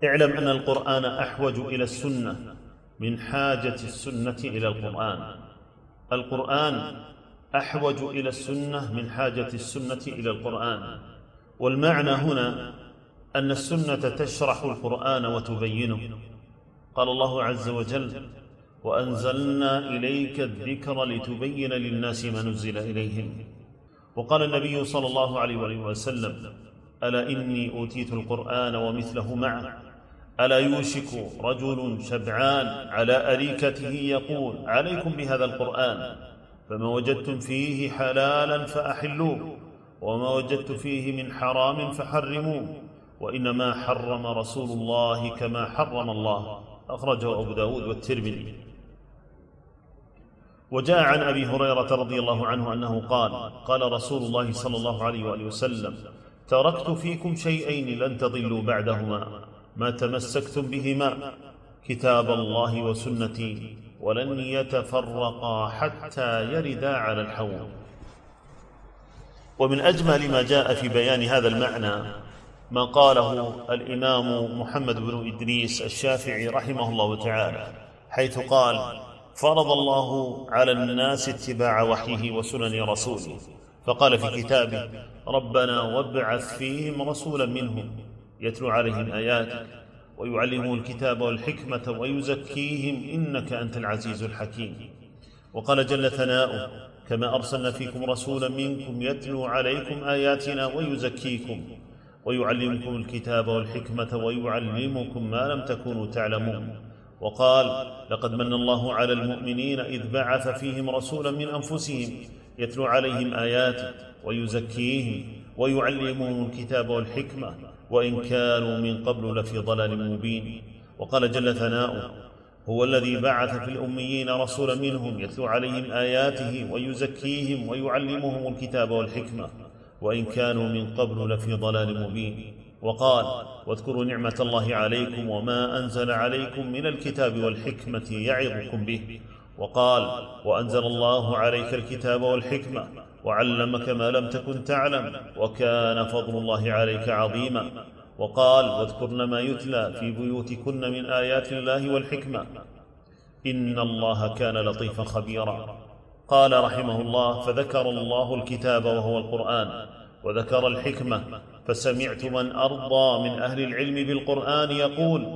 اعلم أن القرآن أحوج إلى السنة من حاجة السنة إلى القرآن. القرآن أحوج إلى السنة من حاجة السنة إلى القرآن. والمعنى هنا أن السنة تشرح القرآن وتبينه. قال الله عز وجل: وأنزلنا إليك الذكر لتبين للناس ما نزل إليهم. وقال النبي صلى الله عليه وسلم: ألا إني أوتيت القرآن ومثله معه، ألا يوشك رجل شبعان على أريكته يقول: عليكم بهذا القرآن، فما وجدتم فيه حلالا فأحلوه، وما وجدت فيه من حرام فحرموه، وإنما حرم رسول الله كما حرم الله. أخرجه أبو داود والترمذي. وجاء عن أبي هريرة رضي الله عنه أنه قال: قال رسول الله صلى الله عليه وآله وسلم: تركت فيكم شيئين لن تضلوا بعدهما ما تمسكتم بهما، كتاب الله وسنتي، ولن يتفرقا حتى يردا على الحوض. ومن أجمل ما جاء في بيان هذا المعنى ما قاله الإمام محمد بن إدريس الشافعي رحمه الله تعالى، حيث قال: فرض الله على الناس اتباع وحيه وسنن رسوله، فقال في كتابه: ربنا وابعث فيهم رسولا منهم يتلو عليهم آياتك ويعلمهم الكتاب والحكمة ويزكيهم إنك أنت العزيز الحكيم. وقال جل ثناؤه: كما أرسلنا فيكم رسولا منكم يتلو عليكم آياتنا ويزكيكم ويعلمكم الكتاب والحكمة ويعلمكم ما لم تكونوا تعلمون. وقال: لقد من الله على المؤمنين إذ بعث فيهم رسولا من أنفسهم يتلو عليهم آياته ويزكيهم ويعلمهم الكتاب والحكمة وإن كانوا من قبل لفي ضلال مبين. وقال جل ثناؤه: هو الذي بعث في الأميين رسولا منهم يتلو عليهم آياته ويزكيهم ويعلمهم الكتاب والحكمة وإن كانوا من قبل لفي ضلال مبين. وقال: واذكروا نعمة الله عليكم وما أنزل عليكم من الكتاب والحكمة يعظكم به. وقال: وأنزل الله عليك الكتاب والحكمة وعلمك ما لم تكن تعلم وكان فضل الله عليك عظيما. وقال: واذكرن ما يتلى في بيوتكن من آيات الله والحكمة إن الله كان لطيفا خبيرا. قال رحمه الله: فذكر الله الكتاب وهو القرآن، وذكر الحكمة، فسمعت من أرضى من أهل العلم بالقرآن يقول: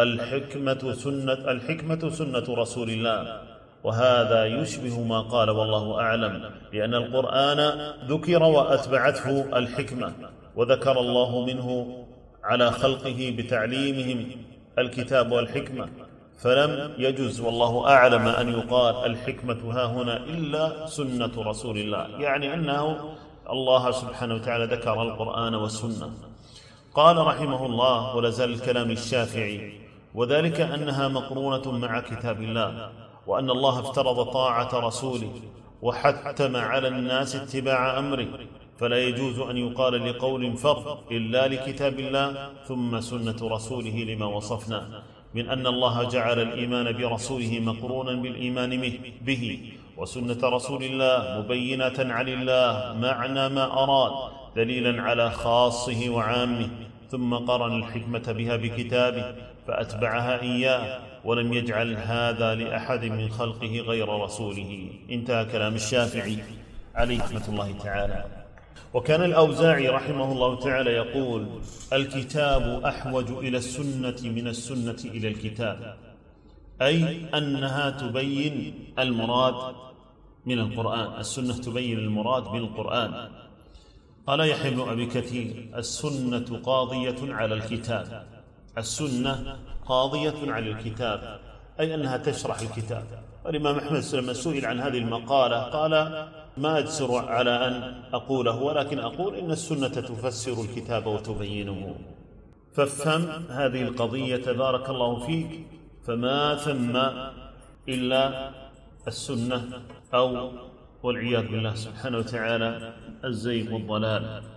الحكمة سنة رسول الله. وهذا يشبه ما قال والله أعلم، لأن القرآن ذكر وأتبعته الحكمة، وذكر الله منه على خلقه بتعليمهم الكتاب والحكمة، فلم يجز والله أعلم أن يقال الحكمة ها هنا إلا سنة رسول الله، يعني أنه الله سبحانه وتعالى ذكر القرآن والسنة. قال رحمه الله: ولازال الكلام الشافعي، وذلك أنها مقرونة مع كتاب الله، وأن الله افترض طاعة رسوله وحتم على الناس اتباع أمره، فلا يجوز أن يقال لقول فرض إلا لكتاب الله ثم سنة رسوله لما وصفنا من أن الله جعل الإيمان برسوله مقرونا بالإيمان به، وسنة رسول الله مبينة عن الله معنى ما أراد دليلا على خاصه وعامه، ثم قرن الحكمة بها بكتابه فأتبعها إياه، ولم يجعل هذا لأحد من خلقه غير رسوله. انتهى كلام الشافعي عليه رحمة الله تعالى. وكان الأوزاعي رحمه الله تعالى يقول: الكتاب أحوج إلى السنة من السنة إلى الكتاب، أي أنها تبين المراد من القرآن، السنة تبين المراد من القرآن. قال يحيى بن أبي كثير: السنة قاضية على الكتاب، السنة قاضية على الكتاب، أي أنها تشرح الكتاب. والإمام أحمد لما سئل عن هذه المقالة قال: ما أجسر على أن أقوله، ولكن أقول إن السنة تفسر الكتاب وتبينه. فافهم هذه القضية بارك الله فيك، فما ثم إلا السنة أو والعياذ بالله سبحانه وتعالى الزيغ والضلال.